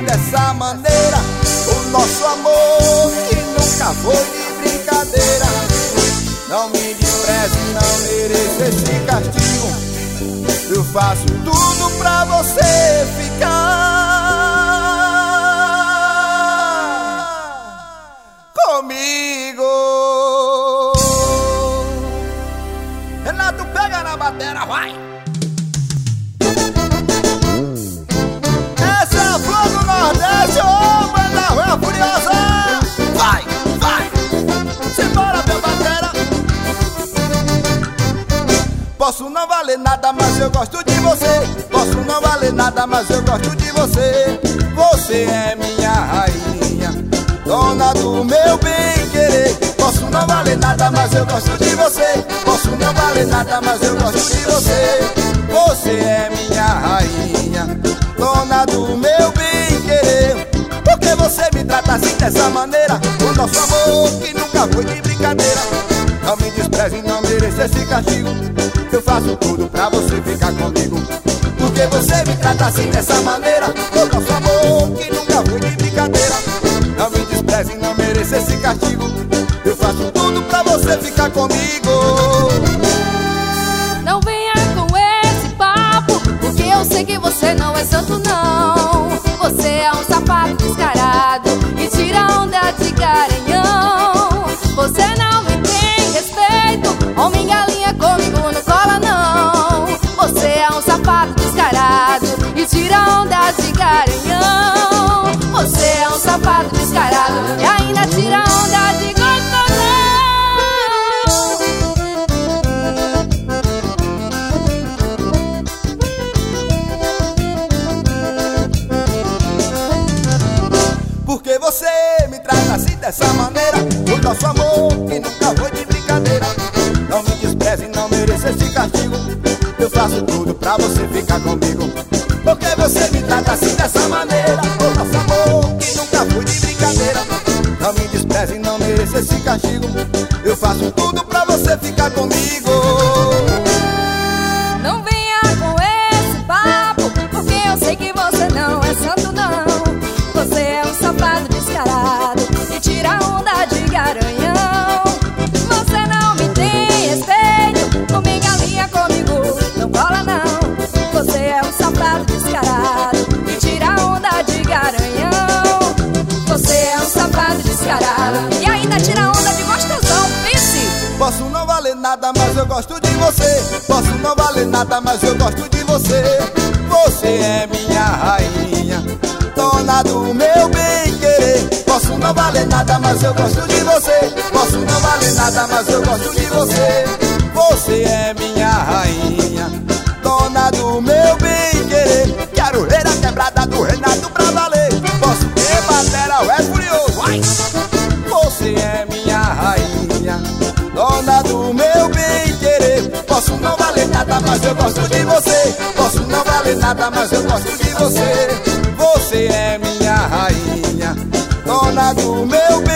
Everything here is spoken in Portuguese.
dessa maneira o nosso amor que nunca foi de brincadeira. Não me despreze, não mereço esse castigo. Eu faço tudo pra você ficar comigo. Renato, pega na bateria, vai! Essa é a flor do Nordeste, ô banda ruim furiosa! Vai, vai! Simbora, meu batera! Posso não valer nada, mas eu gosto de você. Posso não valer nada, mas eu gosto de você. Você é minha rainha, dona do meu bem-querer. Posso não valer nada, mas eu gosto de você. Posso não valer nada, mas eu gosto de você. Você é minha rainha, dona do meu bem-querer. Por que você me trata assim dessa maneira? O nosso amor que nunca foi de brincadeira. Não me despreze, não mereço esse castigo. Eu faço tudo pra você ficar comigo. Por que você me trata assim dessa maneira? O nosso amor que nunca foi de brincadeira. Não me despreze, não mereço esse castigo. Eu faço tudo pra você ficar comigo. Não venha com esse papo, porque eu sei que você não é santo não. Você é um safado descarado e tira onda de garanhão. Você não me tem respeito, homem galinha comigo não cola não. Você é um safado descarado e tira onda de garanhão. Você é um safado descarado e ainda tira onda de gostosão. Por que você me trata assim dessa maneira? O nosso amor que nunca foi de brincadeira. Não me despreze, não mereço esse castigo. Eu faço tudo pra você ficar comigo. Por que você me trata assim dessa maneira? O nosso amor que nunca foi de brincadeira. Não me despreze, não mereço esse castigo. Eu faço tudo pra você ficar comigo. Não venha com esse papo, porque eu sei que você não é santo não. Você é um safado descarado e tira onda de garanhão. Você não me tem respeito, não me galinha comigo, não cola não. Você é um safado descarado e tira onda de garanhão. Você é um safado descarado e ainda tira onda de gostosão, vice. Posso não valer nada, mas eu gosto de você. Posso não valer nada, mas eu gosto de você. Você é minha rainha, dona do meu bem-querer. Posso não valer nada, mas eu gosto de você. Posso não valer nada, mas eu gosto de você. Você é minha rainha, dona do meu bem-querer. Quero ver a quebrada do Renato pra valer. Posso ter batera, é furioso, vai! Você é minha rainha, dona do meu bem-querer. Posso não valer nada, mas eu gosto de você. Posso não valer nada, mas eu gosto de você. Você é minha rainha, dona do meu bem-querer.